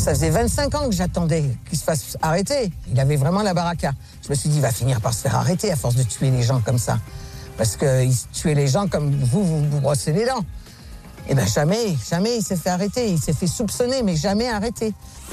Ça faisait 25 ans que j'attendais qu'il se fasse arrêter. Il avait vraiment la baraka. Je me suis dit, il va finir par se faire arrêter à force de tuer les gens comme ça. Parce qu'il tuait les gens comme vous brossez les dents. Eh bien, jamais il s'est fait arrêter. Il s'est fait soupçonner, mais jamais arrêté.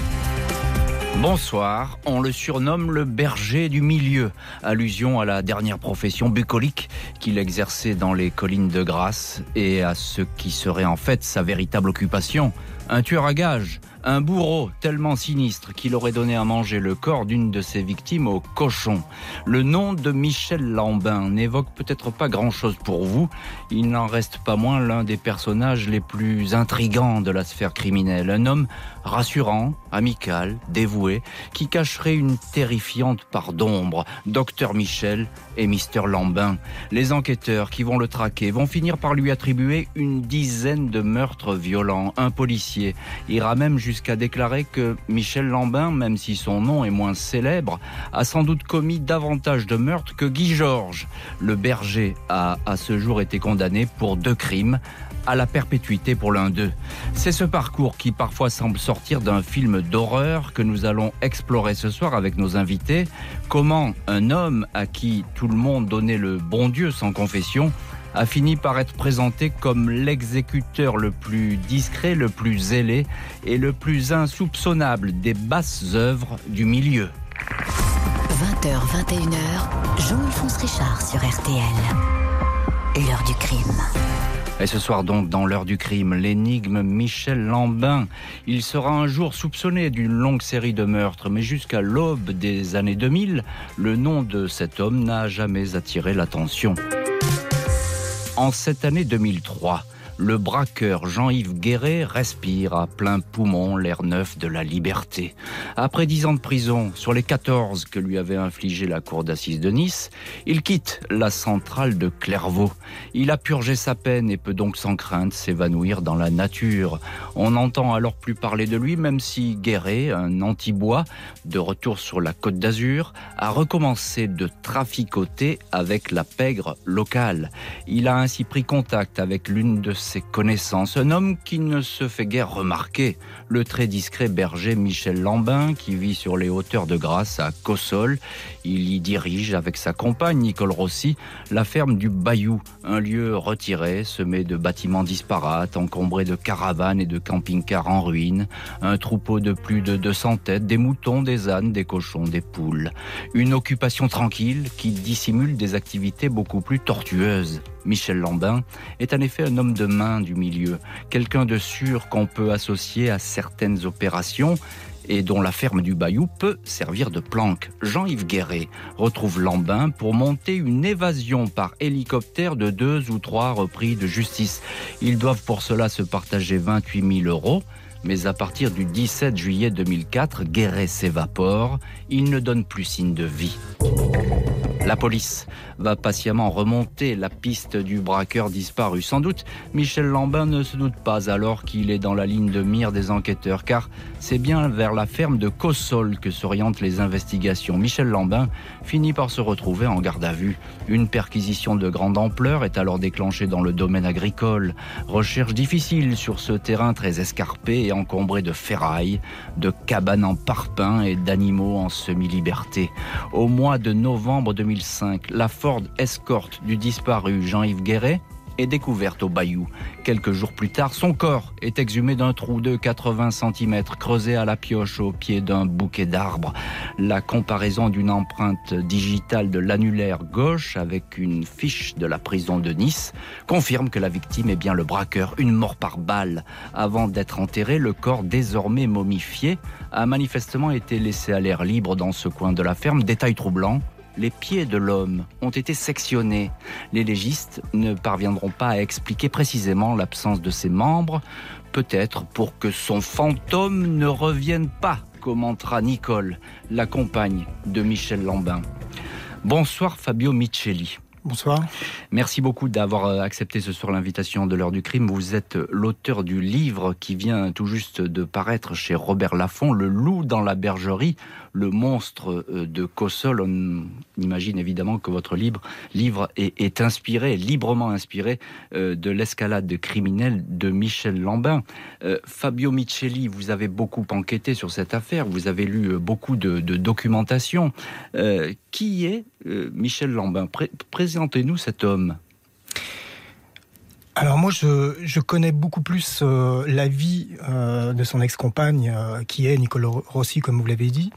Bonsoir, on le surnomme le berger du milieu, allusion à la dernière profession bucolique qu'il exerçait dans les collines de Grasse et à ce qui serait en fait sa véritable occupation, un tueur à gages. Un bourreau tellement sinistre qu'il aurait donné à manger le corps d'une de ses victimes au cochon. Le nom de Michel Lambin n'évoque peut-être pas grand-chose pour vous. Il n'en reste pas moins l'un des personnages les plus intrigants de la sphère criminelle. Un homme rassurant, amical, dévoué, qui cacherait une terrifiante part d'ombre. Docteur Michel et Mister Lambin. Les enquêteurs qui vont le traquer vont finir par lui attribuer une dizaine de meurtres violents. Un policier ira même jusqu'à déclarer que Michel Lambin, même si son nom est moins célèbre, a sans doute commis davantage de meurtres que Guy Georges. Le berger a à ce jour été condamné pour 2 crimes, à la perpétuité pour l'un d'eux. C'est ce parcours qui parfois semble sortir d'un film d'horreur que nous allons explorer ce soir avec nos invités. Comment un homme à qui tout le monde donnait le bon Dieu sans confession a fini par être présenté comme l'exécuteur le plus discret, le plus zélé et le plus insoupçonnable des basses œuvres du milieu. 20h, 21h, Jean-Alphonse Richard sur RTL. L'heure du crime. Et ce soir donc, dans l'heure du crime, l'énigme Michel Lambin. Il sera un jour soupçonné d'une longue série de meurtres, mais jusqu'à l'aube des années 2000, le nom de cet homme n'a jamais attiré l'attention. En cette année 2003, le braqueur Jean-Yves Guéret respire à plein poumon l'air neuf de la liberté. Après 10 ans de prison, sur les 14 que lui avait infligé la cour d'assises de Nice, il quitte la centrale de Clairvaux. Il a purgé sa peine et peut donc sans crainte s'évanouir dans la nature. On n'entend alors plus parler de lui, même si Guéret, un anti-bois, de retour sur la Côte d'Azur, a recommencé de traficoter avec la pègre locale. Il a ainsi pris contact avec l'une de ses connaissances, un homme qui ne se fait guère remarquer, le très discret berger Michel Lambin, qui vit sur les hauteurs de Grasse à Cossol. Il y dirige avec sa compagne Nicole Rossi la ferme du Bayou, un lieu retiré, semé de bâtiments disparates, encombré de caravanes et de camping-cars en ruine, un troupeau de plus de 200 têtes, des moutons, des ânes, des cochons, des poules. Une occupation tranquille qui dissimule des activités beaucoup plus tortueuses. Michel Lambin est en effet un homme de main du milieu, quelqu'un de sûr qu'on peut associer à certaines opérations et dont la ferme du Bayou peut servir de planque. Jean-Yves Guéret retrouve Lambin pour monter une évasion par hélicoptère de 2 ou 3 repris de justice. Ils doivent pour cela se partager 28 000 €. Mais à partir du 17 juillet 2004, Guéret s'évapore. Il ne donne plus signe de vie. La police va patiemment remonter la piste du braqueur disparu. Sans doute, Michel Lambin ne se doute pas alors qu'il est dans la ligne de mire des enquêteurs, car c'est bien vers la ferme de Cossol que s'orientent les investigations. Michel Lambin finit par se retrouver en garde à vue. Une perquisition de grande ampleur est alors déclenchée dans le domaine agricole. Recherche difficile sur ce terrain très escarpé et encombré de ferrailles, de cabanes en parpaing et d'animaux en semi-liberté. Au mois de novembre 2005, la Ford Escort du disparu Jean-Yves Guéret est découverte au Bayou. Quelques jours plus tard, son corps est exhumé d'un trou de 80 cm creusé à la pioche au pied d'un bouquet d'arbres. La comparaison d'une empreinte digitale de l'annulaire gauche avec une fiche de la prison de Nice confirme que la victime est bien le braqueur, une mort par balle. Avant d'être enterré, le corps désormais momifié a manifestement été laissé à l'air libre dans ce coin de la ferme. Détail troublant, les pieds de l'homme ont été sectionnés. Les légistes ne parviendront pas à expliquer précisément l'absence de ses membres, peut-être pour que son fantôme ne revienne pas, commentera Nicole, la compagne de Michel Lambin. Bonsoir Fabio Micheli. Bonsoir. Merci beaucoup d'avoir accepté ce soir l'invitation de l'heure du crime. Vous êtes l'auteur du livre qui vient tout juste de paraître chez Robert Laffont, Le loup dans la bergerie, le monstre de Cossol. On imagine évidemment que votre livre est inspiré, librement inspiré de l'escalade criminelle de Michel Lambin. Fabio Micheli, vous avez beaucoup enquêté sur cette affaire, vous avez lu beaucoup de documentation. Qui est Michel Lambin? Présentez-nous cet homme. Alors moi, je connais beaucoup plus la vie de son ex-compagne, qui est Nicole Rossi, comme vous l'avez dit.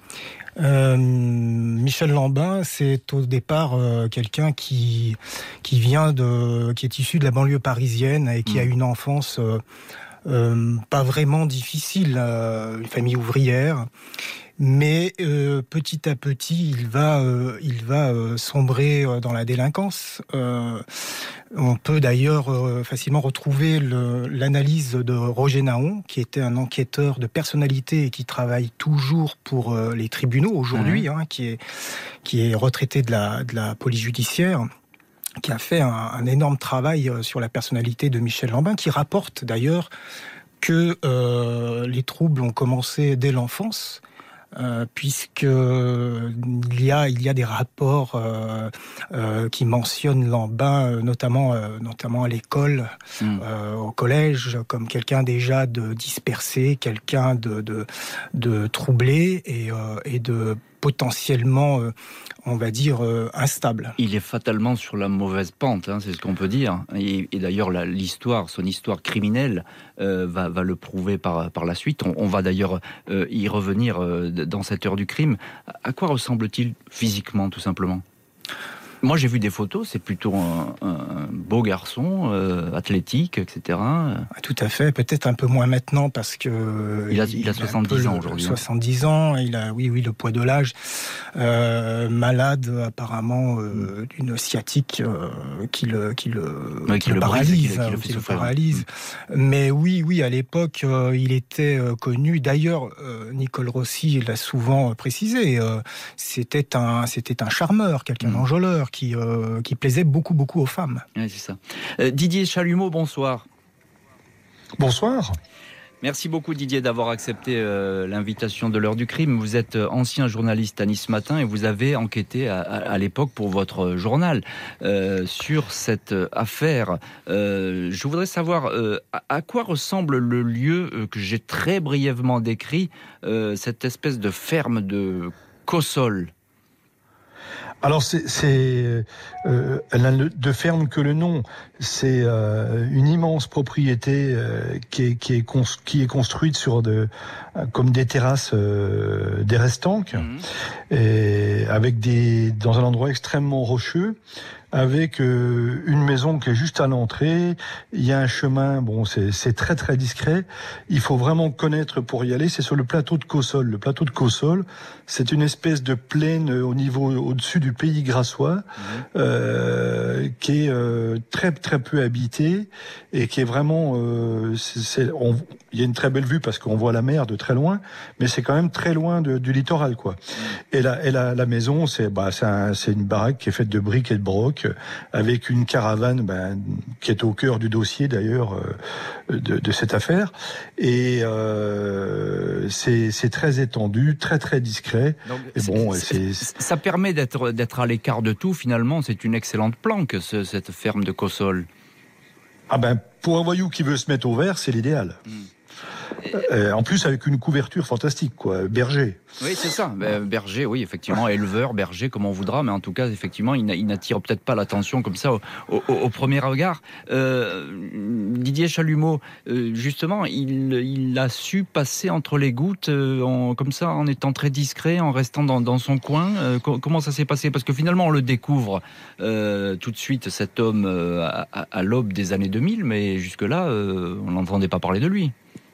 Michel Lambin, c'est au départ quelqu'un qui est issu de la banlieue parisienne et qui a une enfance pas vraiment difficile, une famille ouvrière. Mais petit à petit, il va sombrer dans la délinquance. On peut d'ailleurs facilement retrouver l'analyse de Roger Naon, qui était un enquêteur de personnalité et qui travaille toujours pour les tribunaux aujourd'hui, qui est retraité de la police judiciaire, qui a fait un énorme travail sur la personnalité de Michel Lambin, qui rapporte d'ailleurs que les troubles ont commencé dès l'enfance. Puisque il y a des rapports qui mentionnent Lambin, notamment à l'école, au collège, comme quelqu'un déjà de dispersé, quelqu'un de troublé et de potentiellement, on va dire, instable. Il est fatalement sur la mauvaise pente, c'est ce qu'on peut dire. Et d'ailleurs, son histoire criminelle va le prouver par la suite. On va d'ailleurs y revenir dans cette heure du crime. À quoi ressemble-t-il physiquement, tout simplement ? Moi, j'ai vu des photos, c'est plutôt un beau garçon, athlétique, etc. Tout à fait, peut-être un peu moins maintenant parce que... Il a 70 ans aujourd'hui. 70 ans, il a, oui, le poids de l'âge. Malade, apparemment, d'une sciatique qui le paralyse. Qui le paralyse. Mais oui, à l'époque, il était connu. D'ailleurs, Nicole Rossi l'a souvent précisé, c'était un charmeur, quelqu'un d'enjôleur, qui plaisait beaucoup aux femmes. Oui, c'est ça. Didier Chalumeau, bonsoir. Bonsoir. Merci beaucoup Didier d'avoir accepté l'invitation de l'heure du crime. Vous êtes ancien journaliste à Nice Matin et vous avez enquêté à l'époque pour votre journal sur cette affaire. Je voudrais savoir à quoi ressemble le lieu que j'ai très brièvement décrit, cette espèce de ferme de Cossol. Alors elle n'a de ferme que le nom. C'est une immense propriété qui est construite sur comme des terrasses des restanques, et dans un endroit extrêmement rocheux, avec une maison qui est juste à l'entrée. Il y a un chemin, c'est très très discret. Il faut vraiment connaître pour y aller. C'est sur le plateau de Cossol. Le plateau de Cossol, c'est une espèce de plaine au-dessus du pays grassois, qui est très très peu habité et qui est vraiment. Il y a une très belle vue parce qu'on voit la mer de très loin, mais c'est quand même très loin du littoral, quoi. Et la maison, c'est une baraque qui est faite de briques et de broc, avec une caravane qui est au cœur du dossier d'ailleurs de cette affaire. Et c'est très étendu, très très discret. Donc, ça permet d'être à l'écart de tout finalement. C'est une excellente planque, cette ferme de Cossol. Pour un voyou qui veut se mettre au vert, c'est l'idéal. En plus avec une couverture fantastique, quoi. Berger. Oui, c'est ça. Berger, oui, effectivement, éleveur, berger, comme on voudra, mais en tout cas, effectivement, il n'attire peut-être pas l'attention comme ça au premier regard. Didier Chalumeau, justement, il a su passer entre les gouttes, comme ça, en étant très discret, en restant dans son coin. Comment ça s'est passé ? Parce que finalement, on le découvre tout de suite, cet homme, à l'aube des années 2000, mais jusque-là, on n'entendait pas parler de lui.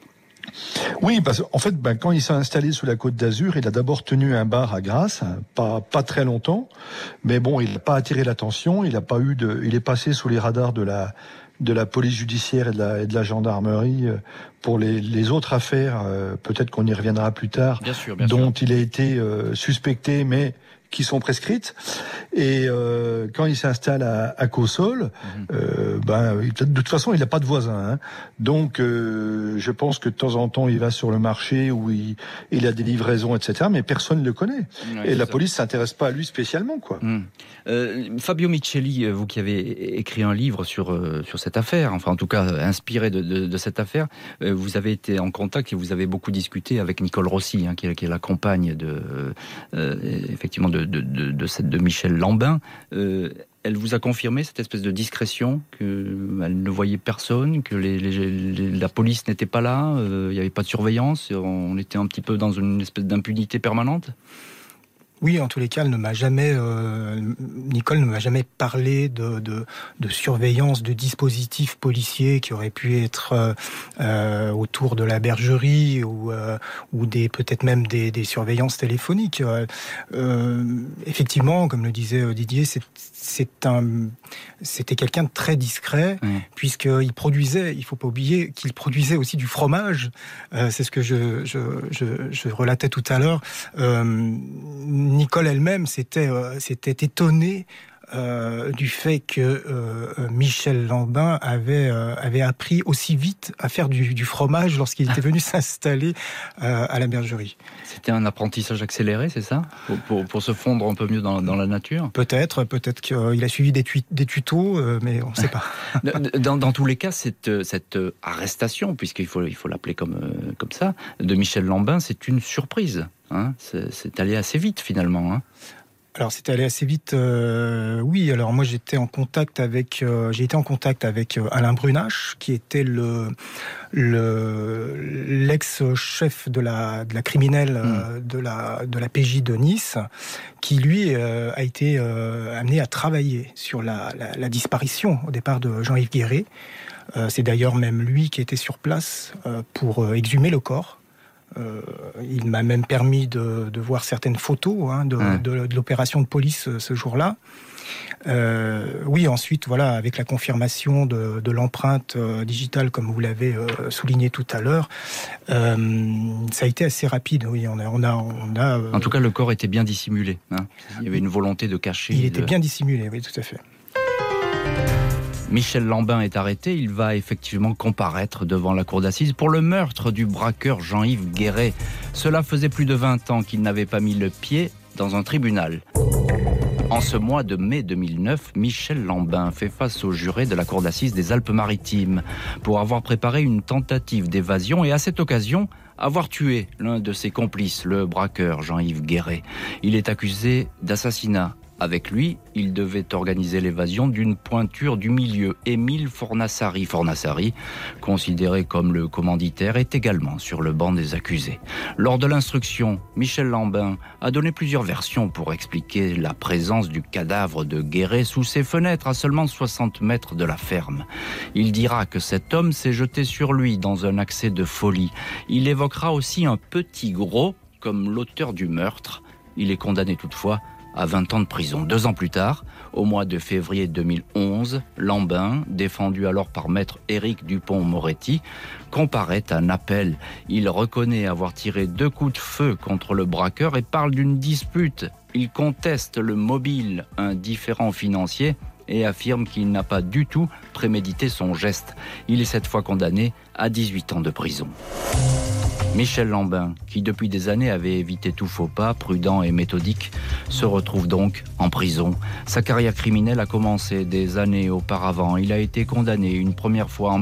Oui, parce qu'en fait, quand il s'est installé sous la Côte d'Azur, il a d'abord tenu un bar à Grasse, pas très longtemps, mais il n'a pas attiré l'attention. Il est passé sous les radars de la police judiciaire et de la gendarmerie pour les autres affaires. Peut-être qu'on y reviendra plus tard, bien sûr. dont il a été suspecté, mais qui sont prescrites. Et quand il s'installe à Caussol, de toute façon, il n'a pas de voisin. Hein. Donc, je pense que de temps en temps, il va sur le marché où il a des livraisons, etc. Mais personne ne le connaît. Et la police s'intéresse pas à lui spécialement, quoi. Fabio Michelli, vous qui avez écrit un livre sur cette affaire, enfin en tout cas inspiré de cette affaire, vous avez été en contact et vous avez beaucoup discuté avec Nicole Rossi, qui est la compagne effectivement de Michel Lambin. Elle vous a confirmé cette espèce de discrétion, qu'elle ne voyait personne, que la police n'était pas là, il n'y avait pas de surveillance, on était un petit peu dans une espèce d'impunité permanente ? Oui, en tous les cas, Nicole ne m'a jamais parlé de surveillance, de dispositifs policiers qui auraient pu être autour de la bergerie ou peut-être même des surveillances téléphoniques. Effectivement, comme le disait Didier, c'était quelqu'un de très discret, puisqu'il produisait, il ne faut pas oublier qu'il produisait aussi du fromage. C'est ce que je relatais tout à l'heure. Nicole elle-même s'était étonnée du fait que Michel Lambin avait appris aussi vite à faire du fromage lorsqu'il était venu s'installer à la bergerie. C'était un apprentissage accéléré, c'est ça, pour se fondre un peu mieux dans la nature ? Peut-être qu'il a suivi des tutos, mais on ne sait pas. Dans tous les cas, cette arrestation, puisqu'il faut l'appeler comme ça, de Michel Lambin, c'est une surprise. C'est allé assez vite finalement. Alors c'était allé assez vite, oui. Alors moi j'ai été en contact avec Alain Brunache, qui était l'ex-chef de la criminelle de la PJ de Nice, qui lui a été amené à travailler sur la disparition au départ de Jean-Yves Guéret. C'est d'ailleurs même lui qui était sur place pour exhumer le corps. Il m'a même permis de voir certaines photos de l'opération de police ce jour-là. Oui, ensuite, voilà, avec la confirmation de l'empreinte digitale, comme vous l'avez souligné tout à l'heure, ça a été assez rapide. Oui, on a. En tout cas, le corps était bien dissimulé. Il y avait une volonté de cacher. Il était bien dissimulé, oui, tout à fait. Michel Lambin est arrêté, il va effectivement comparaître devant la cour d'assises pour le meurtre du braqueur Jean-Yves Guéret. Cela faisait plus de 20 ans qu'il n'avait pas mis le pied dans un tribunal. En ce mois de mai 2009, Michel Lambin fait face aux jurés de la cour d'assises des Alpes-Maritimes pour avoir préparé une tentative d'évasion et à cette occasion, avoir tué l'un de ses complices, le braqueur Jean-Yves Guéret. Il est accusé d'assassinat. Avec lui, il devait organiser l'évasion d'une pointure du milieu. Émile Fornassari, considéré comme le commanditaire, est également sur le banc des accusés. Lors de l'instruction, Michel Lambin a donné plusieurs versions pour expliquer la présence du cadavre de Guéret sous ses fenêtres à seulement 60 mètres de la ferme. Il dira que cet homme s'est jeté sur lui dans un accès de folie. Il évoquera aussi un petit gros comme l'auteur du meurtre. Il est condamné toutefois à 20 ans de prison. 2 ans plus tard, au mois de février 2011, Lambin, défendu alors par maître Éric Dupond-Moretti, comparaît à Naples. Il reconnaît avoir tiré 2 coups de feu contre le braqueur et parle d'une dispute. Il conteste le mobile, un différend financier, et affirme qu'il n'a pas du tout prémédité son geste. Il est cette fois condamné à 18 ans de prison. Michel Lambin, qui depuis des années avait évité tout faux pas, prudent et méthodique, se retrouve donc en prison. Sa carrière criminelle a commencé des années auparavant. Il a été condamné une première fois en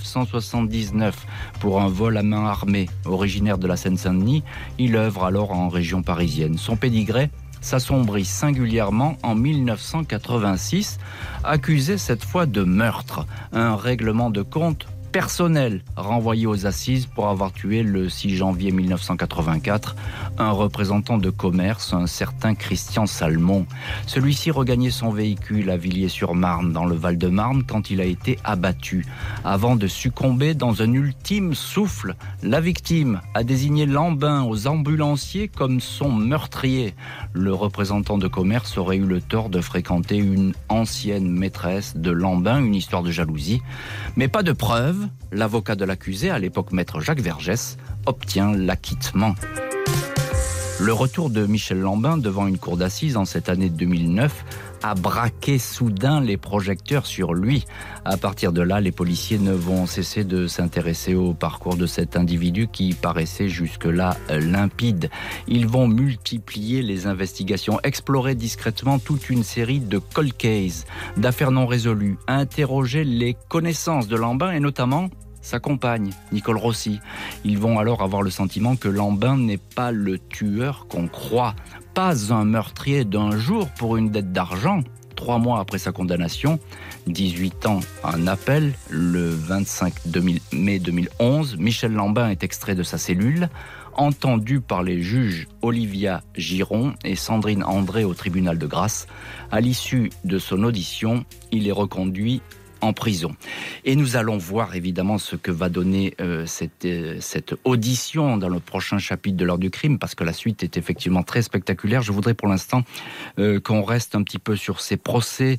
1979 pour un vol à main armée. Originaire de la Seine-Saint-Denis, il œuvre alors en région parisienne. Son pédigré s'assombrit singulièrement en 1986, accusé cette fois de meurtre. Un règlement de compte personnel renvoyé aux assises pour avoir tué le 6 janvier 1984 un représentant de commerce, un certain Christian Salmon. Celui-ci regagnait son véhicule à Villiers-sur-Marne dans le Val-de-Marne quand il a été abattu. Avant de succomber dans un ultime souffle, la victime a désigné Lambin aux ambulanciers comme son meurtrier. Le représentant de commerce aurait eu le tort de fréquenter une ancienne maîtresse de Lambin, une histoire de jalousie, mais pas de preuves. L'avocat de l'accusé, à l'époque maître Jacques Vergès, obtient l'acquittement. Le retour de Michel Lambin devant une cour d'assises en cette année 2009 a braqué soudain les projecteurs sur lui. À partir de là, les policiers ne vont cesser de s'intéresser au parcours de cet individu qui paraissait jusque-là limpide. Ils vont multiplier les investigations, explorer discrètement toute une série de cold cases, d'affaires non résolues, interroger les connaissances de Lambin et notamment sa compagne, Nicole Rossi. Ils vont alors avoir le sentiment que Lambin n'est pas le tueur qu'on croit, pas un meurtrier d'un jour pour une dette d'argent. 3 mois après sa condamnation, 18 ans en appel, le 25 mai 2011, Michel Lambin est extrait de sa cellule, entendu par les juges Olivia Giron et Sandrine André au tribunal de Grasse. À l'issue de son audition, il est reconduit en prison. Et nous allons voir évidemment ce que va donner cette audition dans le prochain chapitre de l'heure du crime, parce que la suite est effectivement très spectaculaire. Je voudrais pour l'instant qu'on reste un petit peu sur ces procès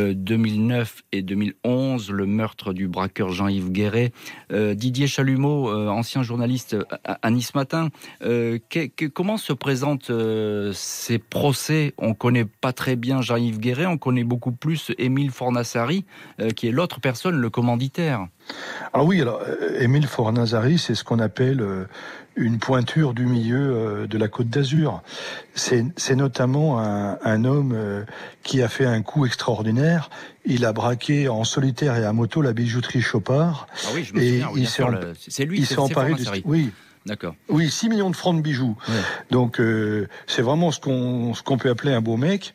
2009 et 2011, le meurtre du braqueur Jean-Yves Guéret. Didier Chalumeau, ancien journaliste à Nice Matin, comment se présentent ces procès? On connaît pas très bien Jean-Yves Guéret, on connaît beaucoup plus Émile Fornazzari, qui est l'autre personne, le commanditaire. Alors oui, Émile Fornazzari, c'est ce qu'on appelle une pointure du milieu de la Côte d'Azur. C'est notamment un homme qui a fait un coup extraordinaire. Il a braqué en solitaire et à moto la bijouterie Chopard. Ah oui, je me souviens, oui, c'est lui, c'est Fornazzari. Oui. D'accord. Oui, 6 millions de francs de bijoux. Ouais. Donc c'est vraiment ce qu'on peut appeler un beau mec,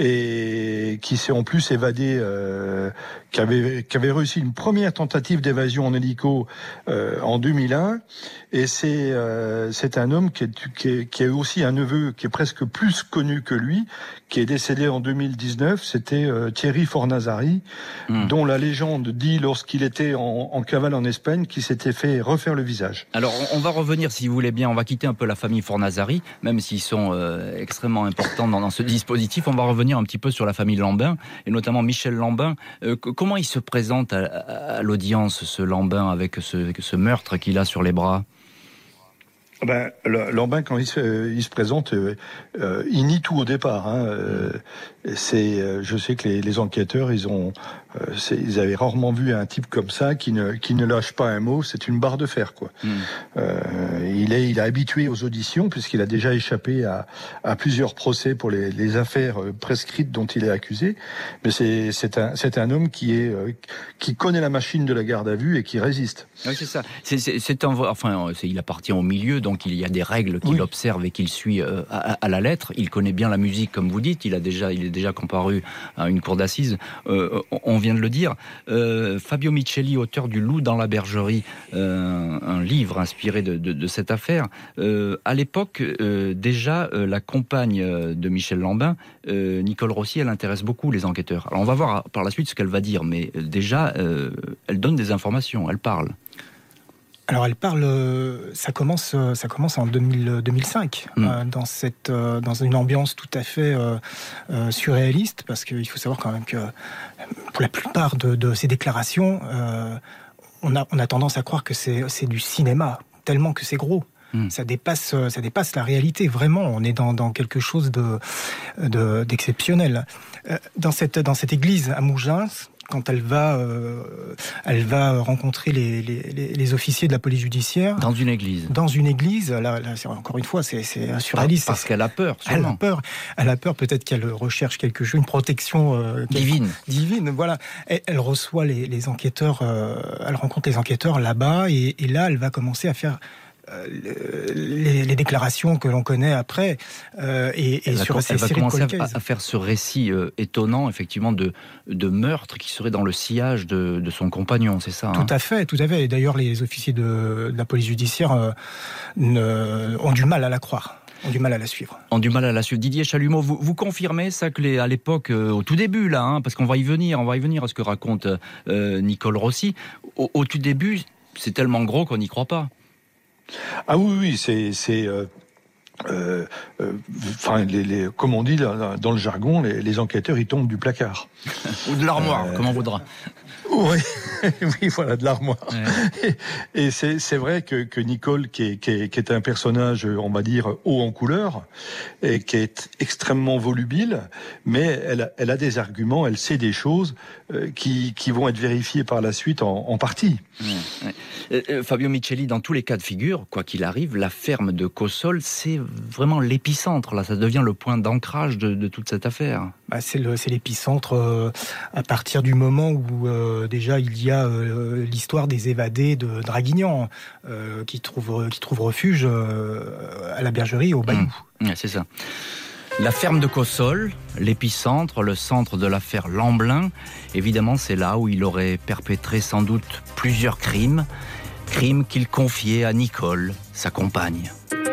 et qui s'est en plus évadé, qui avait réussi une première tentative d'évasion en hélico en 2001. Et c'est un homme qui a aussi un neveu qui est presque plus connu que lui, qui est décédé en 2019. C'était Thierry Fornazzari, dont la légende dit, lorsqu'il était en cavale en Espagne, qu'il s'était fait refaire le visage. Alors on va revenir, si vous voulez bien, on va quitter un peu la famille Fornazzari, même s'ils sont extrêmement importants dans ce dispositif. On va revenir un petit peu sur la famille Lambin, et notamment Michel Lambin. Comment il se présente à l'audience, ce Lambin, avec ce meurtre qu'il a sur les bras? Lambin, quand il se présente, il nie tout au départ. Je sais que les enquêteurs, ils avaient rarement vu un type comme ça qui ne lâche pas un mot. C'est une barre de fer, quoi. Il est habitué aux auditions, puisqu'il a déjà échappé à plusieurs procès pour les affaires prescrites dont il est accusé. Mais c'est un homme qui connaît la machine de la garde à vue et qui résiste. Oui, c'est ça. Il appartient au milieu, donc il y a des règles qu'il observe et qu'il suit à la lettre. Il connaît bien la musique, comme vous dites. Il est déjà comparu à une cour d'assises. On vient de le dire. Fabio Micheli, auteur du Loup dans la bergerie, un livre inspiré de cette affaire. À l'époque, déjà, la compagne de Michel Lambin, Nicole Rossi, elle intéresse beaucoup les enquêteurs. Alors on va voir par la suite ce qu'elle va dire, mais déjà, elle donne des informations, elle parle. Alors elle parle, ça commence en 2005, dans une ambiance tout à fait surréaliste, parce qu'il faut savoir quand même que pour la plupart de ces déclarations, on a tendance à croire que c'est du cinéma, tellement que c'est gros. Ça dépasse la réalité, vraiment. On est dans quelque chose d'exceptionnel. Dans cette église à Mougins, quand elle va rencontrer les officiers de la police judiciaire. Dans une église. Là, encore une fois, c'est surréaliste. Parce qu'elle a peur, sûrement. Elle a peur, peut-être qu'elle recherche une protection divine, voilà. Elle reçoit les enquêteurs, elle rencontre les enquêteurs là-bas, et là, elle va commencer à faire les déclarations que l'on connaît après, et sur ces séries de cold cases. Elle va commencer à faire ce récit étonnant, effectivement, de meurtre qui serait dans le sillage de son compagnon, c'est ça? Tout à fait. Et d'ailleurs, les officiers de la police judiciaire ont du mal à la croire. Ont du mal à la suivre. Didier Chalumeau, vous confirmez ça, que à l'époque, au tout début, là, parce qu'on va y venir à ce que raconte Nicole Rossi, au tout début, c'est tellement gros qu'on n'y croit pas. Ah oui, comme on dit dans le jargon, les enquêteurs, ils tombent du placard. Ou de l'armoire, comme on voudra. Oui, oui, voilà, de l'armoire. Ouais. Et c'est vrai que Nicole, qui est un personnage, on va dire, haut en couleur, et qui est extrêmement volubile, mais elle a des arguments, elle sait des choses qui vont être vérifiées par la suite en partie. Ouais. Fabio Micheli, dans tous les cas de figure, quoi qu'il arrive, la ferme de Cossol, c'est vraiment l'épicentre. Là, ça devient le point d'ancrage de toute cette affaire. C'est l'épicentre à partir du moment où déjà il y a l'histoire des évadés de Draguignan qui trouvent refuge à la bergerie au Bayou. Ouais, c'est ça. La ferme de Cossol, l'épicentre, le centre de l'affaire Lamblin, évidemment c'est là où il aurait perpétré sans doute plusieurs crimes qu'il confiait à Nicole, sa compagne.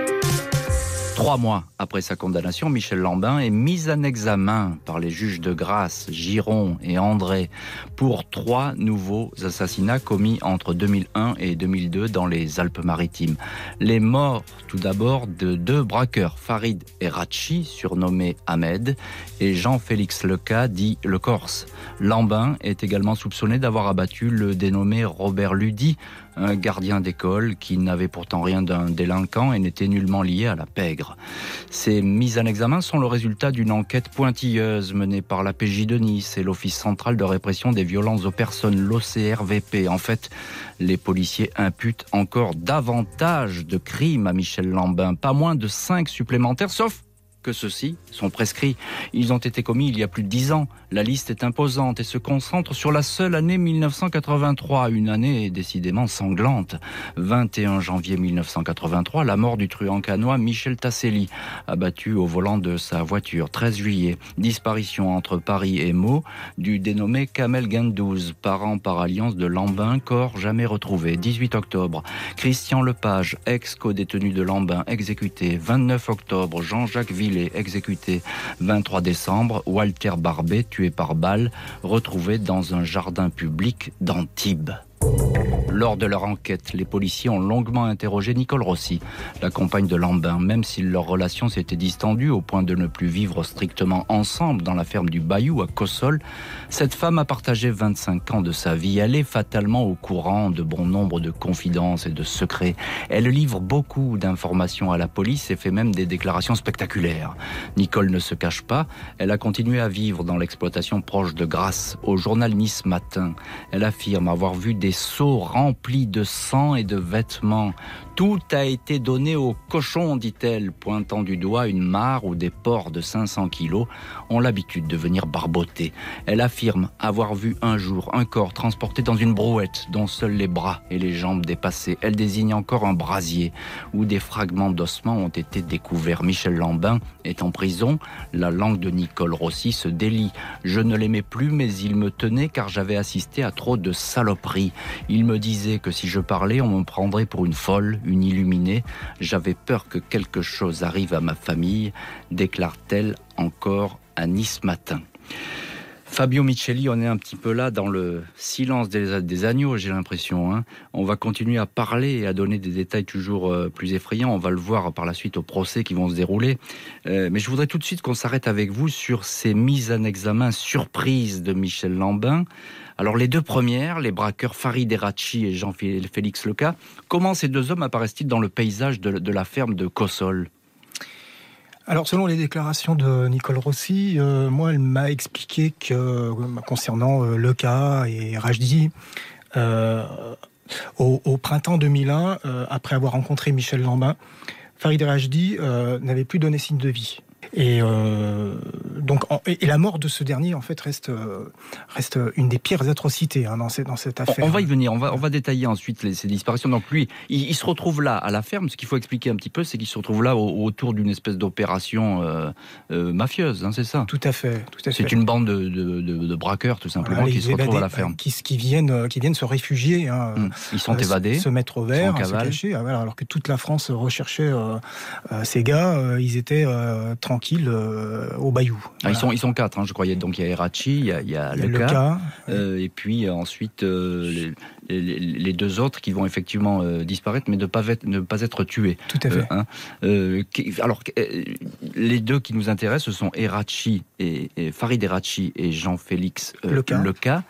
3 mois après sa condamnation, Michel Lambin est mis en examen par les juges de Grasse, Giron et André pour 3 nouveaux assassinats commis entre 2001 et 2002 dans les Alpes-Maritimes. Les morts, tout d'abord, de 2 braqueurs, Farid Erachi, surnommé Ahmed, et Jean-Félix Leca, dit Le Corse. Lambin est également soupçonné d'avoir abattu le dénommé Robert Ludy, un gardien d'école qui n'avait pourtant rien d'un délinquant et n'était nullement lié à la pègre. Ces mises en examen sont le résultat d'une enquête pointilleuse menée par la PJ de Nice et l'Office central de répression des violences aux personnes, l'OCRVP. En fait, les policiers imputent encore davantage de crimes à Michel Lambin, pas moins de 5 supplémentaires, sauf que ceux-ci sont prescrits. Ils ont été commis il y a plus de 10 ans. La liste est imposante et se concentre sur la seule année 1983, une année décidément sanglante. 21 janvier 1983, la mort du truand cannois Michel Tasselli, abattu au volant de sa voiture. 13 juillet, disparition entre Paris et Meaux du dénommé Kamel Gendouz, parent par alliance de Lambin, corps jamais retrouvé. 18 octobre, Christian Lepage, ex-co-détenu de Lambin, exécuté. 29 octobre, Jean-Jacques Villet, exécuté. 23 décembre, Walter Barbet, tué par balle, retrouvé dans un jardin public d'Antibes. Lors de leur enquête, les policiers ont longuement interrogé Nicole Rossi, la compagne de Lambin, même si leur relation s'était distendue au point de ne plus vivre strictement ensemble dans la ferme du Bayou à Cossol. Cette femme a partagé 25 ans de sa vie. Elle est fatalement au courant de bon nombre de confidences et de secrets. Elle livre beaucoup d'informations à la police et fait même des déclarations spectaculaires. Nicole ne se cache pas. Elle a continué à vivre dans l'exploitation proche de Grasse. Au journal Nice Matin, elle affirme avoir vu des seaux remplis de sang et de vêtements. Tout a été donné aux cochons, dit-elle, pointant du doigt une mare où des porcs de 500 kilos ont l'habitude de venir barboter. Elle affirme avoir vu un jour un corps transporté dans une brouette dont seuls les bras et les jambes dépassaient. Elle désigne encore un brasier où des fragments d'ossements ont été découverts. Michel Lambin est en prison. La langue de Nicole Rossi se délie. Je ne l'aimais plus, mais il me tenait car j'avais assisté à trop de saloperies. Il me disait que si je parlais, on me prendrait pour une folle, une illuminée. J'avais peur que quelque chose arrive à ma famille, déclare-t-elle encore à Nice Matin. Fabio Micheli, on est un petit peu là dans le silence des agneaux, j'ai l'impression. On va continuer à parler et à donner des détails toujours plus effrayants. On va le voir par la suite au procès qui vont se dérouler. Mais je voudrais tout de suite qu'on s'arrête avec vous sur ces mises en examen surprises de Michel Lambin. Alors les 2 premières, les braqueurs Farid Erachi et Jean-Félix Leca, comment ces 2 hommes apparaissent-ils dans le paysage de la ferme de Cossol ? Alors, selon les déclarations de Nicole Rossi, moi, elle m'a expliqué que, concernant Leca et Rajdi, au printemps 2001, après avoir rencontré Michel Lambin, Farid Rajdi n'avait plus donné signe de vie. Et la mort de ce dernier en fait reste une des pires atrocités dans cette affaire. On va y venir, on va détailler ensuite ces disparitions. Donc lui, il se retrouve là à la ferme. Ce qu'il faut expliquer un petit peu, c'est qu'il se retrouve là autour d'une espèce d'opération mafieuse, c'est ça ? Tout à fait. C'est une bande de braqueurs tout simplement qui se retrouvent à la ferme, qui viennent se réfugier. Ils sont évadés, se mettre au vert, se cacher, alors que toute la France recherchait ces gars. Ils étaient tranquilles tranquille au bayou. Voilà. Ils sont 4, je croyais. Donc il y a Erachi, il y a Leka, et puis ensuite les 2 autres qui vont effectivement disparaître, mais ne pas être tués. Tout à fait. Alors, les 2 qui nous intéressent, ce sont Erachi et Farid Erachi et Jean-Félix Leka.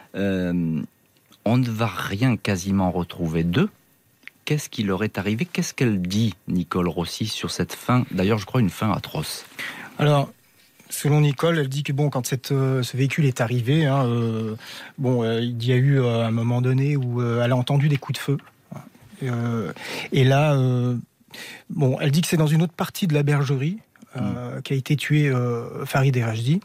On ne va rien quasiment retrouver d'eux. Qu'est-ce qui leur est arrivé ? Qu'est-ce qu'elle dit, Nicole Rossi, sur cette fin ? D'ailleurs, je crois une fin atroce. Alors, selon Nicole, elle dit que quand ce véhicule est arrivé, il y a eu un moment donné où elle a entendu des coups de feu. Et là, elle dit que c'est dans une autre partie de la bergerie qu'a été tué Farid Erajdi.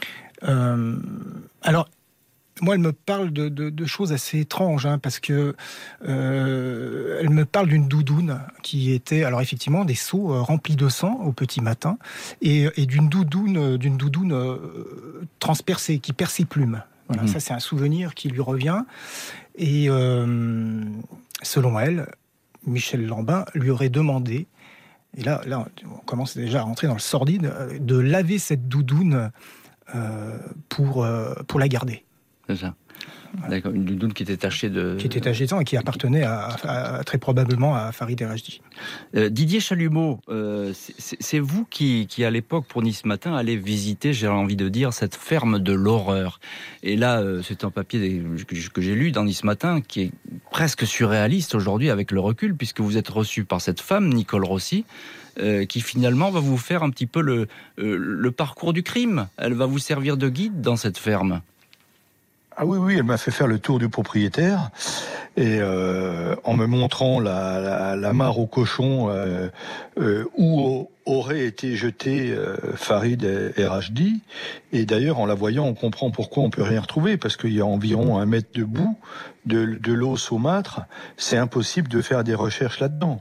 Alors, moi, elle me parle de choses assez étranges, parce que elle me parle d'une doudoune qui était, alors effectivement, des seaux remplis de sang au petit matin, et d'une doudoune transpercée, qui perd ses plumes. Voilà, ça c'est un souvenir qui lui revient. Et selon elle, Michel Lambin lui aurait demandé, et là on commence déjà à rentrer dans le sordide, de laver cette doudoune pour la garder. C'est ça. D'accord, une doudoune qui était tachée de... Qui était tachée de sang et qui appartenait très probablement à Farid Erajdi. Didier Chalumeau, c'est vous qui à l'époque, pour Nice Matin, allez visiter, j'ai envie de dire, cette ferme de l'horreur. Et là, c'est un papier que j'ai lu dans Nice Matin, qui est presque surréaliste aujourd'hui avec le recul, puisque vous êtes reçu par cette femme, Nicole Rossi, qui finalement va vous faire un petit peu le parcours du crime. Elle va vous servir de guide dans cette ferme. Ah oui, elle m'a fait faire le tour du propriétaire et en me montrant la mare au cochon où aurait été jeté Farid Erajdi. Et d'ailleurs, en la voyant, on comprend pourquoi on peut rien retrouver, parce qu'il y a environ 1 mètre de boue, de l'eau saumâtre. C'est impossible de faire des recherches là-dedans.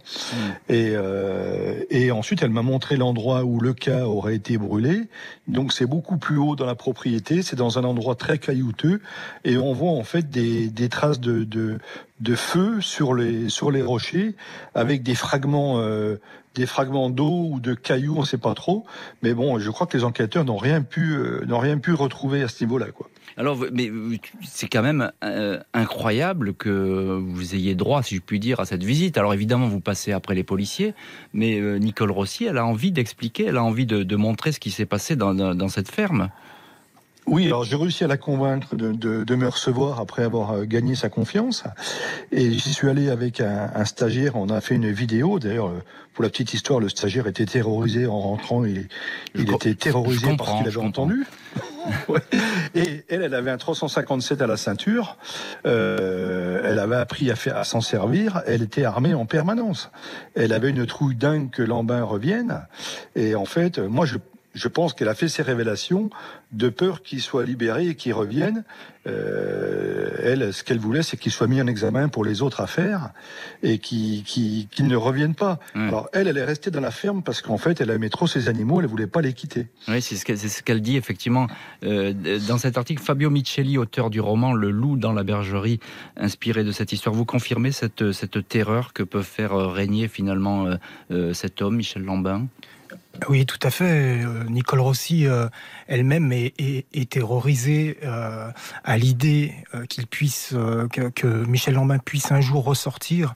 Et ensuite, elle m'a montré l'endroit où le cas aurait été brûlé. Donc, c'est beaucoup plus haut dans la propriété. C'est dans un endroit très caillouteux. Et on voit en fait des traces de feu sur les rochers, avec des fragments d'eau ou de cailloux, on ne sait pas trop. Mais bon, je crois que les enquêteurs n'ont rien pu retrouver à ce niveau-là, quoi. Alors, mais c'est quand même incroyable que vous ayez droit, si je puis dire, à cette visite. Alors évidemment, vous passez après les policiers, mais Nicole Rossi, elle a envie d'expliquer, elle a envie de montrer ce qui s'est passé dans cette ferme. Oui, alors j'ai réussi à la convaincre de me recevoir après avoir gagné sa confiance. Et j'y suis allé avec un stagiaire, on a fait une vidéo. D'ailleurs, pour la petite histoire, le stagiaire était terrorisé en rentrant. Il était terrorisé par ce qu'il avait entendu. Ouais. Et elle avait un 357 à la ceinture. Elle avait appris à s'en servir. Elle était armée en permanence. Elle avait une trouille dingue que Lambin revienne. Et en fait, moi, je pense qu'elle a fait ces révélations de peur qu'il soit libéré et qu'il revienne. Elle, ce qu'elle voulait, c'est qu'il soit mis en examen pour les autres affaires et qu'il ne revienne pas. Alors elle est restée dans la ferme parce qu'en fait, elle aimait trop ses animaux, elle ne voulait pas les quitter. Oui, c'est ce qu'elle dit effectivement dans cet article. Fabio Micheli, auteur du roman Le loup dans la bergerie, inspiré de cette histoire. Vous confirmez cette terreur que peut faire régner finalement cet homme, Michel Lambin ? Oui, tout à fait. Nicole Rossi elle-même est terrorisée à l'idée que Michel Lambin puisse un jour ressortir.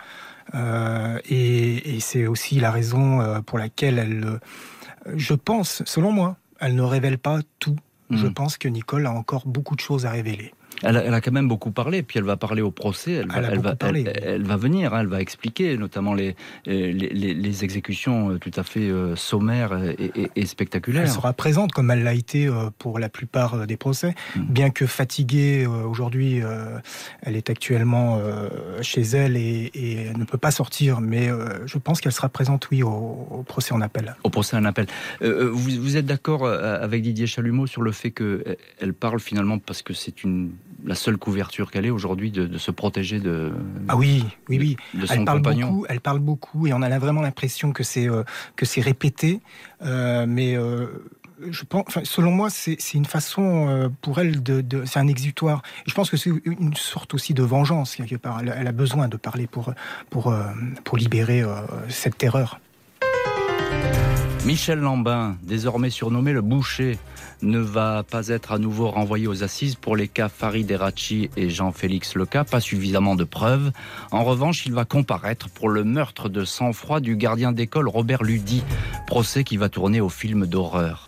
Et c'est aussi la raison pour laquelle je pense, selon moi, elle ne révèle pas tout. Je pense que Nicole a encore beaucoup de choses à révéler. Elle a quand même beaucoup parlé, puis elle va parler au procès, elle va venir, elle va expliquer notamment les exécutions tout à fait sommaires et spectaculaires. Elle sera présente comme elle l'a été pour la plupart des procès, bien que fatiguée aujourd'hui, elle est actuellement chez elle et elle ne peut pas sortir, mais je pense qu'elle sera présente, oui, au procès en appel. Au procès en appel. Vous êtes d'accord avec Didier Chalumeau sur le fait qu'elle parle finalement parce que c'est la seule couverture qu'elle ait aujourd'hui de se protéger de son compagnon. Elle parle beaucoup et on a vraiment l'impression que c'est répété, mais je pense, selon moi, c'est une façon pour elle c'est un exutoire. Et je pense que c'est une sorte aussi de vengeance quelque part. Elle a besoin de parler pour libérer cette terreur. Michel Lambin, désormais surnommé le boucher, ne va pas être à nouveau renvoyé aux assises pour les cas Farid Erachi et Jean-Félix Leca, pas suffisamment de preuves. En revanche, il va comparaître pour le meurtre de sang-froid du gardien d'école Robert Ludy, procès qui va tourner au film d'horreur.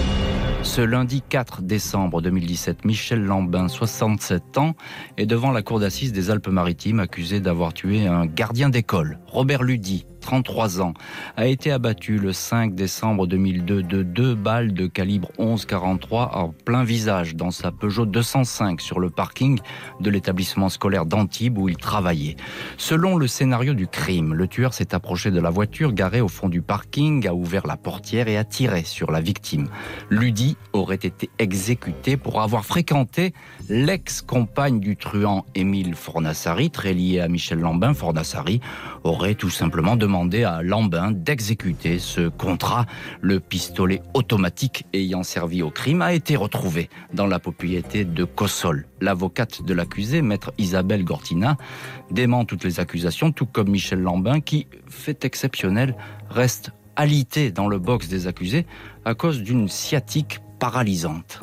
Ce lundi 4 décembre 2017, Michel Lambin, 67 ans, est devant la cour d'assises des Alpes-Maritimes, accusé d'avoir tué un gardien d'école. Robert Ludy, 33 ans, a été abattu le 5 décembre 2002 de 2 balles de calibre 11,43 en plein visage dans sa Peugeot 205 sur le parking de l'établissement scolaire d'Antibes où il travaillait. Selon le scénario du crime, le tueur s'est approché de la voiture garée au fond du parking, a ouvert la portière et a tiré sur la victime. Ludy aurait été exécuté pour avoir fréquenté l'ex-compagne du truand Émile Fornassari, très lié à Michel Lambin. Fornassari aurait tout simplement demandé à Lambin d'exécuter ce contrat. Le pistolet automatique ayant servi au crime a été retrouvé dans la propriété de Cossol. L'avocate de l'accusé, maître Isabelle Gortina, dément toutes les accusations, tout comme Michel Lambin qui, fait exceptionnel, reste alité dans le box des accusés à cause d'une sciatique paralysante.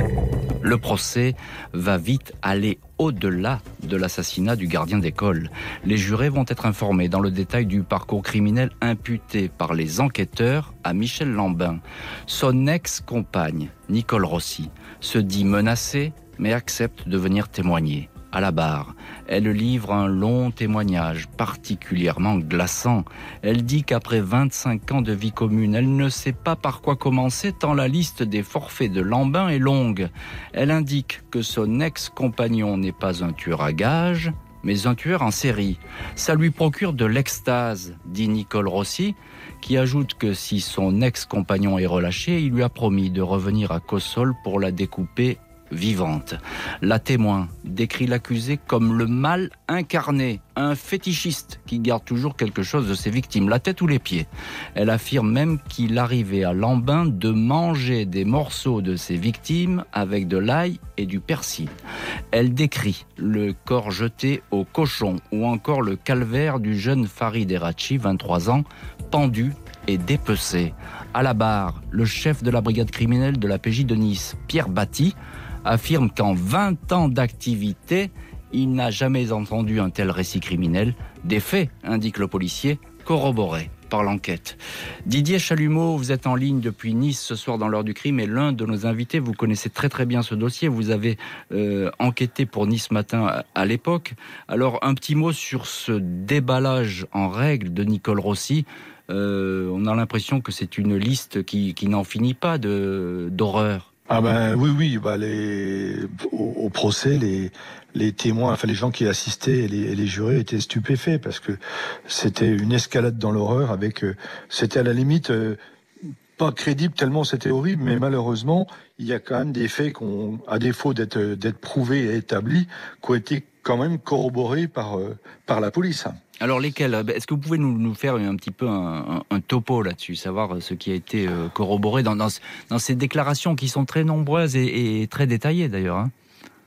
Le procès va vite aller au-delà de l'assassinat du gardien d'école. Les jurés vont être informés dans le détail du parcours criminel imputé par les enquêteurs à Michel Lambin. Son ex-compagne, Nicole Rossi, se dit menacée mais accepte de venir témoigner. À la barre, elle livre un long témoignage particulièrement glaçant. Elle dit qu'après 25 ans de vie commune, elle ne sait pas par quoi commencer tant la liste des forfaits de Lambin est longue. Elle indique que son ex-compagnon n'est pas un tueur à gages, mais un tueur en série. Ça lui procure de l'extase, dit Nicole Rossi, qui ajoute que si son ex-compagnon est relâché, il lui a promis de revenir à Cossol pour la découper vivante. La témoin décrit l'accusé comme le mal incarné, un fétichiste qui garde toujours quelque chose de ses victimes, la tête ou les pieds. Elle affirme même qu'il arrivait à Lambin de manger des morceaux de ses victimes avec de l'ail et du persil. Elle décrit le corps jeté au cochon ou encore le calvaire du jeune Farid Erachi, 23 ans, pendu et dépecé. À la barre, le chef de la brigade criminelle de la PJ de Nice, Pierre Batty, affirme qu'en 20 ans d'activité, il n'a jamais entendu un tel récit criminel. Des faits, indique le policier, corroborés par l'enquête. Didier Chalumeau, vous êtes en ligne depuis Nice ce soir dans l'heure du crime et l'un de nos invités, vous connaissez très très bien ce dossier, vous avez enquêté pour Nice Matin à l'époque. Alors un petit mot sur ce déballage en règle de Nicole Rossi. On a l'impression que c'est une liste qui n'en finit pas d'horreur. Ah ben oui, au procès, les témoins, enfin les gens qui assistaient et les jurés étaient stupéfaits parce que c'était une escalade dans l'horreur c'était à la limite pas crédible tellement c'était horrible, mais malheureusement il y a quand même des faits à défaut d'être prouvés et établis, qui ont été quand même corroborés par la police. Alors lesquels ? Est-ce que vous pouvez nous faire un petit peu un topo là-dessus, savoir ce qui a été corroboré dans ces déclarations qui sont très nombreuses et très détaillées d'ailleurs, hein ?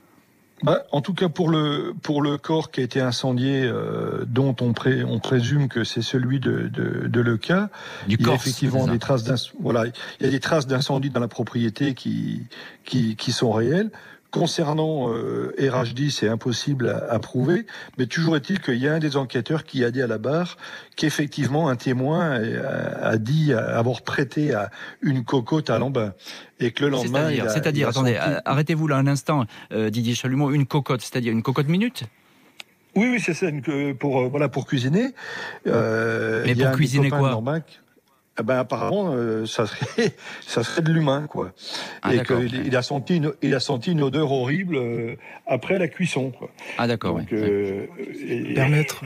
En tout cas pour le corps qui a été incendié, dont on présume que c'est celui de Leca, il y a effectivement des traces il y a des traces d'incendie dans la propriété qui sont réelles. Concernant RHD, c'est impossible à prouver, mais toujours est-il qu'il y a un des enquêteurs qui a dit à la barre qu'effectivement un témoin a dit avoir prêté à une cocotte à Lambin. Et que le lendemain... C'est-à-dire, attendez, arrêtez-vous là un instant, Didier Chalumeau, une cocotte, c'est-à-dire une cocotte minute ? Oui, c'est ça, pour cuisiner. Mais pour cuisiner quoi ? Apparemment, ça serait de l'humain, quoi. Et qu'il a senti une odeur horrible après la cuisson, quoi. Ah d'accord. Donc, permettre.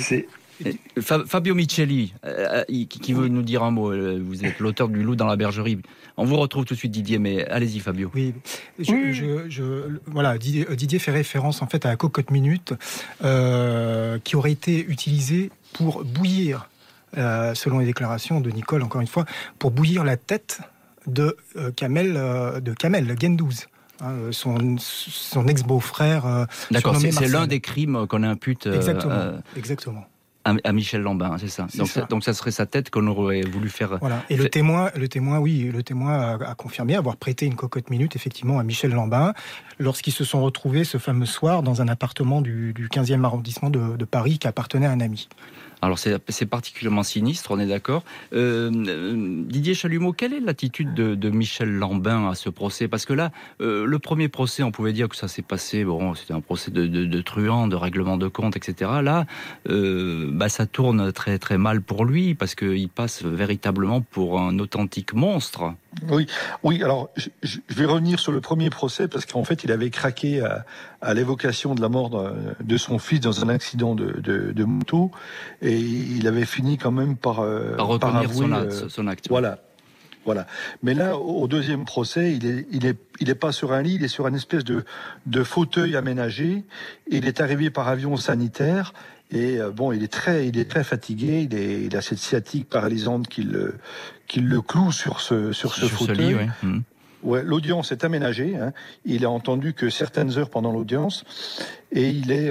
Fabio Micheli, qui veut nous dire un mot. Vous êtes l'auteur du Loup dans la bergerie. On vous retrouve tout de suite, Didier, mais allez-y, Fabio. Oui. Didier fait référence en fait à la cocotte minute qui aurait été utilisée pour bouillir. Selon les déclarations de Nicole, encore une fois, pour bouillir la tête de Kamel Gendouz, son ex-beau-frère. D'accord, c'est l'un des crimes qu'on impute. Exactement. À Michel Lambin, c'est ça. Donc ça serait sa tête qu'on aurait voulu faire. Voilà. Et le témoin a confirmé avoir prêté une cocotte minute effectivement à Michel Lambin lorsqu'ils se sont retrouvés ce fameux soir dans un appartement du 15e arrondissement de Paris qui appartenait à un ami. Alors c'est particulièrement sinistre, on est d'accord. Didier Chalumeau, quelle est l'attitude de Michel Lambin à ce procès ? Parce que là, le premier procès, on pouvait dire que ça s'est passé, c'était un procès de truand, de règlement de compte, etc. Là, ça tourne très très mal pour lui, parce qu'il passe véritablement pour un authentique monstre. Oui. Alors, je vais revenir sur le premier procès, parce qu'en fait, il avait craqué à l'évocation de la mort de son fils dans un accident de moto, et il avait fini quand même par reconnaître avouer, son acte. Voilà. Mais là, au deuxième procès, il est pas sur un lit, il est sur une espèce de fauteuil aménagé. Il est arrivé par avion sanitaire. Et il est très fatigué. Il a cette sciatique paralysante qui le cloue sur ce fauteuil. Lit, oui. Ouais, l'audience est aménagée. Il a entendu que certaines heures pendant l'audience, et il est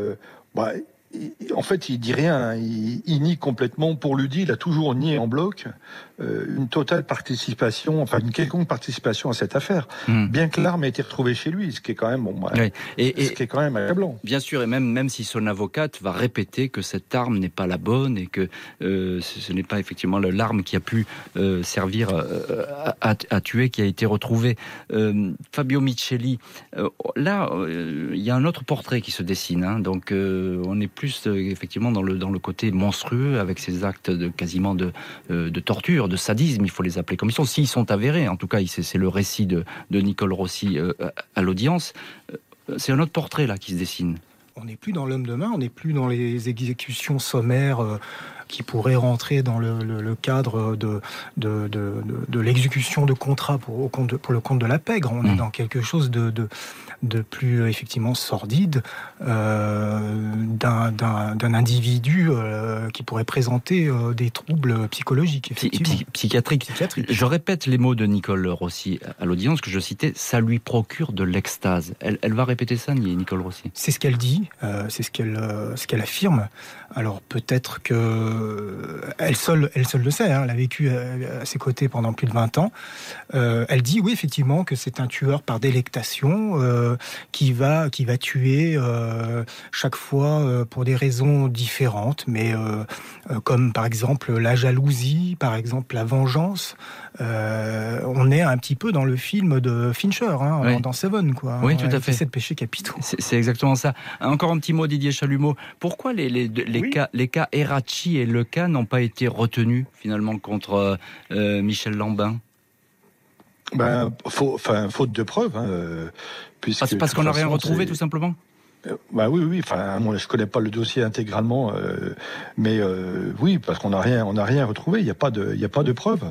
en fait, il dit rien. Il nie complètement. Pour lui, il a toujours nié en bloc une totale participation, une quelconque participation à cette affaire. Bien que l'arme ait été retrouvée chez lui, ce qui est quand même ce qui est quand même accablant. Bien sûr, et même si son avocate va répéter que cette arme n'est pas la bonne et que ce n'est pas effectivement l'arme qui a pu servir à tuer qui a été retrouvée. Fabio Micheli, là, il y a un autre portrait qui se dessine. Donc, on est plus effectivement dans le côté monstrueux avec ces actes quasiment de torture, de sadisme, il faut les appeler comme ils sont, s'ils sont avérés. En tout cas, c'est le récit de Nicole Rossi à l'audience. C'est un autre portrait là qui se dessine. On n'est plus dans l'homme de main, on n'est plus dans les exécutions sommaires qui pourraient rentrer dans le cadre de l'exécution de contrats pour le compte de la pègre. On est dans quelque chose de plus effectivement sordide, d'un individu qui pourrait présenter des troubles psychologiques, effectivement. Psychiatriques. Je répète les mots de Nicole Rossi à l'audience que je citais, ça lui procure de l'extase. Elle va répéter ça, Nicole Rossi ? C'est ce qu'elle dit, c'est ce qu'elle affirme. Alors peut-être que elle seule le sait, elle a vécu à ses côtés pendant plus de 20 ans. Elle dit oui effectivement que c'est un tueur par délectation qui va tuer chaque fois pour des raisons différentes, mais comme par exemple la jalousie, par exemple la vengeance. On est un petit peu dans le film de Fincher, oui. Dans Seven, quoi. Oui, tout à fait. C'est le péché capitaux. C'est exactement ça. Encore un petit mot, Didier Chalumeau. Pourquoi les cas Erracchi et Leca n'ont pas été retenus finalement contre Michel Lambin ? Faute de preuves. Parce qu'on n'a rien retrouvé, tout simplement. Oui. Moi, je connais pas le dossier intégralement, mais oui, parce qu'on n'a rien retrouvé. Il y a pas de preuves.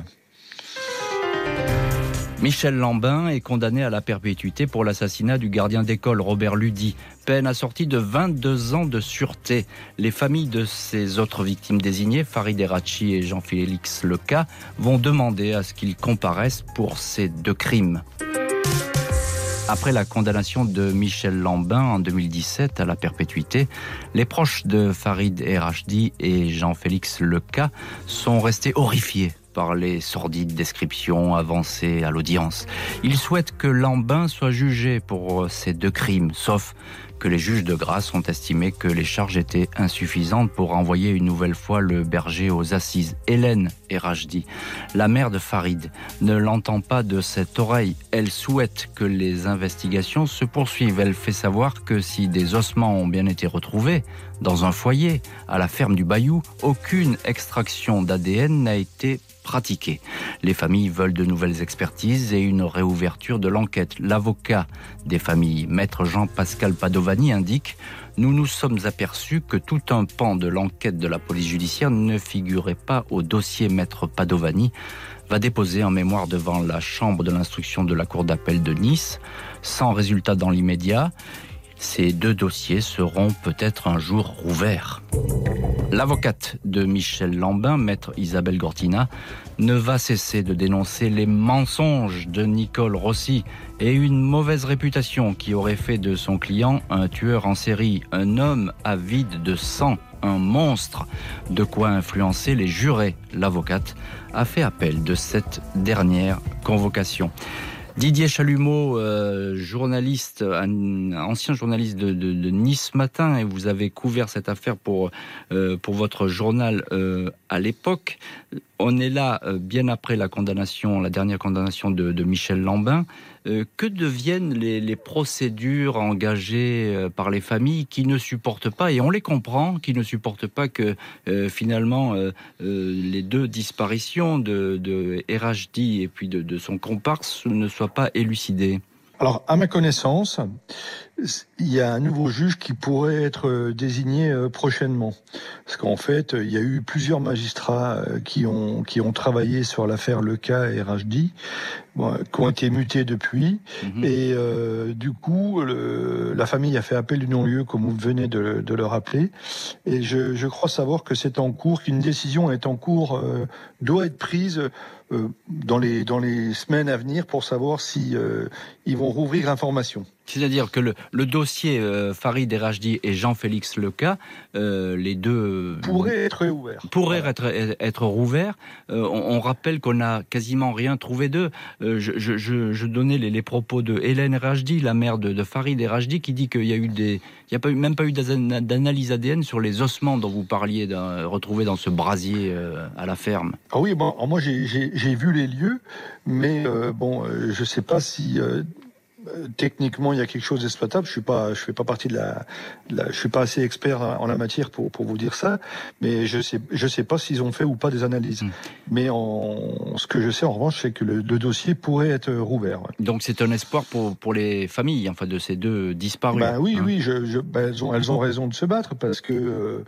Michel Lambin est condamné à la perpétuité pour l'assassinat du gardien d'école Robert Ludy. Peine assortie de 22 ans de sûreté. Les familles de ces autres victimes désignées, Farid Erracchi et Jean-Félix Leca, vont demander à ce qu'ils comparaissent pour ces 2 crimes. Après la condamnation de Michel Lambin en 2017 à la perpétuité, les proches de Farid Erracchi et Jean-Félix Leca sont restés horrifiés par les sordides descriptions avancées à l'audience. Ils souhaitent que Lambin soit jugé pour ces 2 crimes, sauf que les juges de grâce ont estimé que les charges étaient insuffisantes pour renvoyer une nouvelle fois le berger aux assises. Hélène Erracchi, la mère de Farid, ne l'entend pas de cette oreille. Elle souhaite que les investigations se poursuivent. Elle fait savoir que si des ossements ont bien été retrouvés dans un foyer, à la ferme du Bayou, aucune extraction d'ADN n'a été pratiquée. Les familles veulent de nouvelles expertises et une réouverture de l'enquête. L'avocat des familles, maître Jean-Pascal Padovani, indique « Nous nous sommes aperçus que tout un pan de l'enquête de la police judiciaire ne figurait pas au dossier maître Padovani » va déposer un mémoire devant la chambre de l'instruction de la cour d'appel de Nice, sans résultat dans l'immédiat. Ces 2 dossiers seront peut-être un jour rouverts. L'avocate de Michel Lambin, maître Isabelle Gortina, ne va cesser de dénoncer les mensonges de Nicole Rossi et une mauvaise réputation qui aurait fait de son client un tueur en série, un homme avide de sang un monstre. De quoi influencer les jurés. L'avocate a fait appel de cette dernière convocation. Didier Chalumeau, journaliste, ancien journaliste de Nice Matin, et vous avez couvert cette affaire pour votre journal à l'époque. On est là bien après la dernière condamnation de Michel Lambin. Que deviennent les procédures engagées par les familles qui ne supportent pas, et on les comprend, qui ne supportent pas que finalement les deux disparitions de Erhajdi et puis de son comparse ne soient pas élucidées? Alors, à ma connaissance, il y a un nouveau juge qui pourrait être désigné prochainement. Parce qu'en fait, il y a eu plusieurs magistrats qui ont travaillé sur l'affaire Leca et Erhajdi, qui ont été mutés depuis. Et du coup, la famille a fait appel du non-lieu, comme vous venez de le rappeler. Et je crois savoir que c'est en cours, qu'une décision est en cours, doit être prise dans les semaines à venir pour savoir si ils vont rouvrir l'information. C'est-à-dire que le dossier Farid Erhajdi et Jean-Félix Leca, les deux pourraient être ouverts. Être rouverts. On rappelle qu'on n'a quasiment rien trouvé d'eux. Je donnais les propos de Hélène Erhajdi, la mère de Farid Erhajdi, qui dit qu'il y a eu même pas eu d'analyse ADN sur les ossements dont vous parliez, retrouvés dans ce brasier à la ferme. Ah oui, bon, moi j'ai vu les lieux, mais je sais pas si techniquement il y a quelque chose d'exploitable. Je fais pas partie je suis pas assez expert en la matière pour vous dire ça, mais je sais pas s'ils ont fait ou pas des analyses. Mais ce que je sais en revanche, c'est que le dossier pourrait être rouvert. Ouais. Donc c'est un espoir pour les familles, enfin, de ces deux disparus. Oui, elles ont raison de se battre, parce que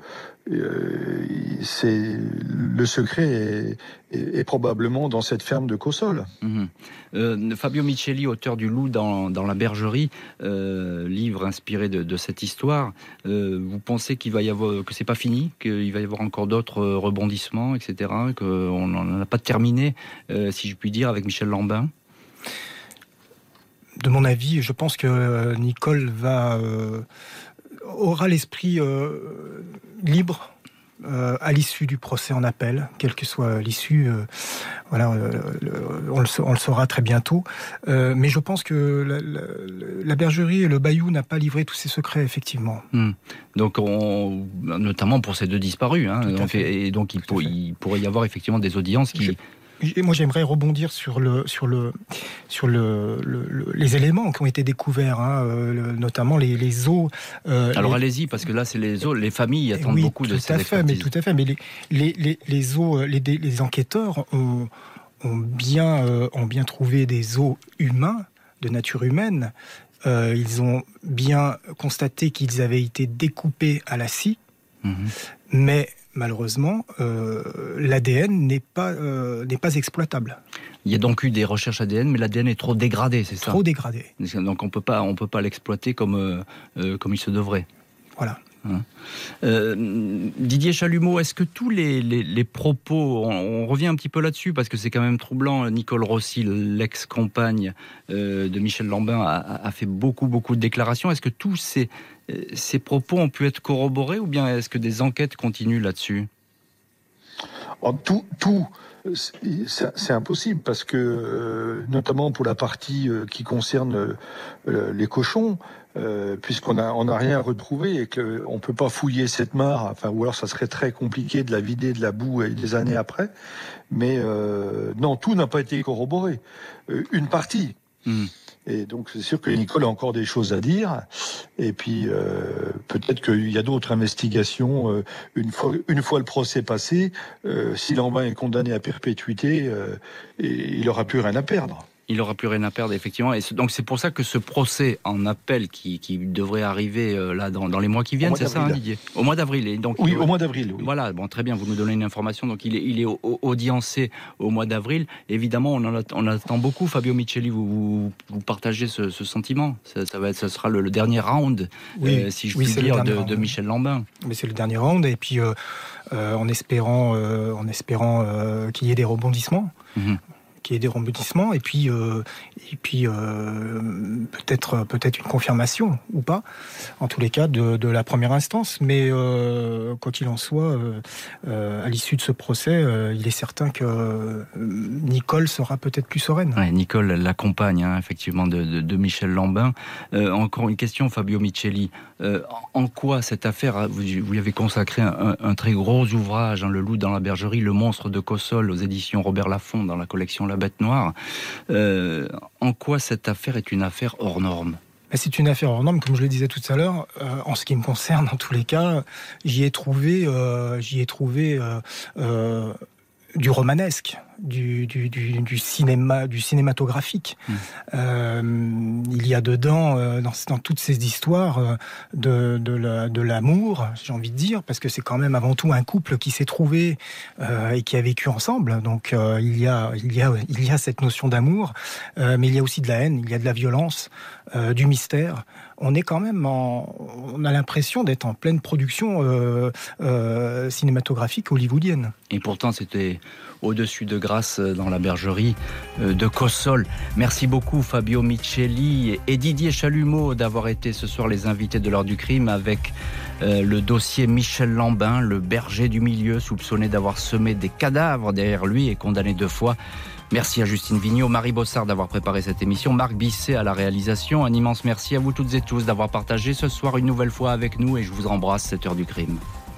le secret est probablement dans cette ferme de Cossol. Fabio Micheli, auteur du Loup dans la bergerie, livre inspiré de cette histoire. Vous pensez que c'est pas fini, qu'il va y avoir encore d'autres rebondissements, etc., qu'on n'en a pas terminé, si je puis dire, avec Michel Lambin? De mon avis, je pense que Nicole aura l'esprit libre à l'issue du procès en appel, quelle que soit l'issue. On le saura très bientôt. Mais je pense que la bergerie et le Bayou n'a pas livré tous ses secrets, effectivement. Donc, notamment pour ces deux disparus. Et donc, il pourrait y avoir effectivement des audiences qui... Et moi, j'aimerais rebondir sur les éléments qui ont été découverts, notamment les os. Alors allez-y, parce que là, c'est les os. Les familles attendent beaucoup de ces expertises. Tout à fait. Mais les os, les enquêteurs ont bien trouvé des os humains, de nature humaine. Ils ont bien constaté qu'ils avaient été découpés à la scie, mais malheureusement, l'ADN n'est pas exploitable. Il y a donc eu des recherches ADN, mais l'ADN est trop dégradé, c'est ça ? Trop dégradé. Donc on peut pas l'exploiter comme il se devrait. Voilà. Didier Chalumeau, est-ce que tous les propos, on revient un petit peu là-dessus parce que c'est quand même troublant, Nicole Rossi, l'ex-compagne de Michel Lambin, a fait beaucoup de déclarations. Est-ce que tous ces propos ont pu être corroborés, ou bien est-ce que des enquêtes continuent là-dessus ? C'est impossible, parce que notamment pour la partie qui concerne les cochons, puisqu'on n'a rien retrouvé et qu'on peut pas fouiller cette mare, ou alors ça serait très compliqué de la vider de la boue des années après. Mais non, tout n'a pas été corroboré. Une partie. Et donc c'est sûr que Nicole a encore des choses à dire. Et puis peut-être qu'il y a d'autres investigations. Une fois le procès passé, si Lambin est condamné à perpétuité, il aura plus rien à perdre. Il n'aura plus rien à perdre, effectivement. Et donc c'est pour ça que ce procès en appel qui devrait arriver là dans les mois qui viennent, c'est ça, Didier ? Au mois d'avril. Et donc, oui, au mois d'avril. Oui. Voilà, bon, très bien, vous nous donnez une information. Donc il est audiencé au mois d'avril. Évidemment, on attend beaucoup. Fabio Micheli, vous partagez ce sentiment. Ça sera le dernier round, si je puis dire, de Michel Lambin. Mais c'est le dernier round, et puis en espérant qu'il y ait des rebondissements. qu'il y ait des rebondissements, et puis peut-être une confirmation ou pas, en tous les cas de la première instance. Mais quoi qu'il en soit, à l'issue de ce procès, il est certain que Nicole sera peut-être plus sereine. Ouais, Nicole, la compagne, effectivement, de Michel Lambin. Encore une question, Fabio Michelli. En quoi cette affaire, vous y avez consacré un très gros ouvrage, Le loup dans la bergerie, Le monstre de Cossol, aux éditions Robert Laffont, dans la collection La Bête Noire. En quoi cette affaire est une affaire hors norme ? C'est une affaire hors norme, comme je le disais tout à l'heure. En ce qui me concerne, en tous les cas, j'y ai trouvé du romanesque, du cinématographique. Il y a dedans, dans toutes ces histoires, de l'amour, j'ai envie de dire, parce que c'est quand même avant tout un couple qui s'est trouvé et qui a vécu ensemble. Donc il y a cette notion d'amour, mais il y a aussi de la haine, il y a de la violence, du mystère. On est quand même on a l'impression d'être en pleine production cinématographique hollywoodienne. Et pourtant, c'était au-dessus de grâce dans la bergerie de Cossol. Merci beaucoup Fabio Michelli et Didier Chalumeau d'avoir été ce soir les invités de l'heure du crime avec le dossier Michel Lambin, le berger du milieu, soupçonné d'avoir semé des cadavres derrière lui et condamné 2 fois. Merci à Justine Vignot, Marie Bossard d'avoir préparé cette émission, Marc Bisset à la réalisation. Un immense merci à vous toutes et tous d'avoir partagé ce soir une nouvelle fois avec nous et je vous embrasse, cette heure du crime.